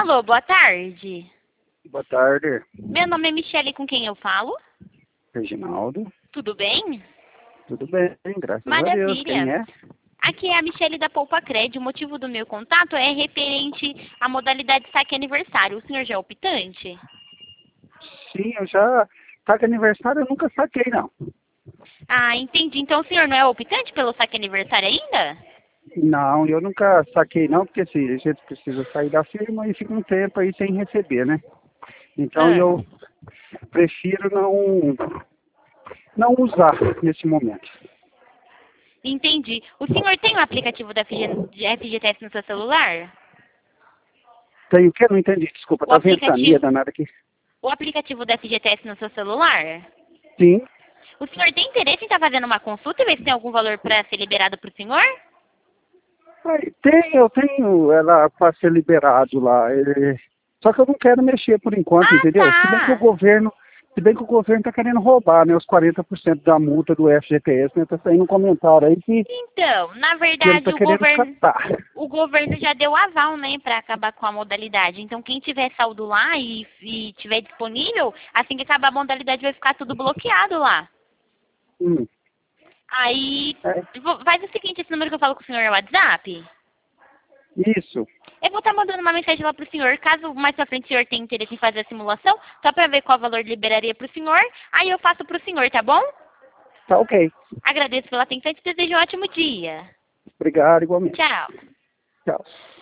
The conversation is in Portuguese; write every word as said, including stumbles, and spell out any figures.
Alô, boa tarde. Boa tarde, Meu nome é Michele, com quem eu falo? Reginaldo. Tudo bem? Tudo bem, graças a Deus. Quem Maravilha. é? Aqui é a Michele da Poupa Cred. O motivo do meu contato é referente à modalidade saque aniversário. O senhor já é optante? Sim, eu já... Tá de aniversário, eu nunca saquei, não. Ah, entendi. Então o senhor não é optante pelo saque aniversário ainda? Não, eu nunca saquei, não, porque assim, a gente precisa sair da firma e fica um tempo aí sem receber, né? Então Ah, eu prefiro não, não usar nesse momento. entendi. O senhor tem o aplicativo da F G, de F G T S no seu celular? Tem o quê? Não entendi, desculpa. O Tá ventania aplicativo, danada aqui. o aplicativo da F G T S no seu celular? Sim. O senhor tem interesse em estar fazendo uma consulta e ver se tem algum valor para ser liberado para o senhor? Aí, tem, eu tenho ela para ser liberado lá. é, Só que eu não quero mexer por enquanto, Ah, entendeu? Se bem que o tá. governo, se bem que o governo está querendo roubar, né, os quarenta por cento da multa do F G T S, né? Tá saindo um comentário aí que, Então, na que ele está verdade, o querendo governo, catar. o governo já deu aval, né, para acabar com a modalidade. Então, quem tiver saldo lá e, e tiver disponível, assim que acabar a modalidade vai ficar tudo bloqueado lá. Hum, Aí, é, vo- faz o seguinte, esse número que eu falo com o senhor é o WhatsApp? isso. Eu vou estar mandando uma mensagem lá pro senhor, caso mais pra frente o senhor tenha interesse em fazer a simulação, só para ver qual valor liberaria pro senhor, aí eu faço pro senhor, tá bom? Tá ok. Agradeço pela atenção e te desejo um ótimo dia. Obrigado, igualmente. Tchau. Tchau.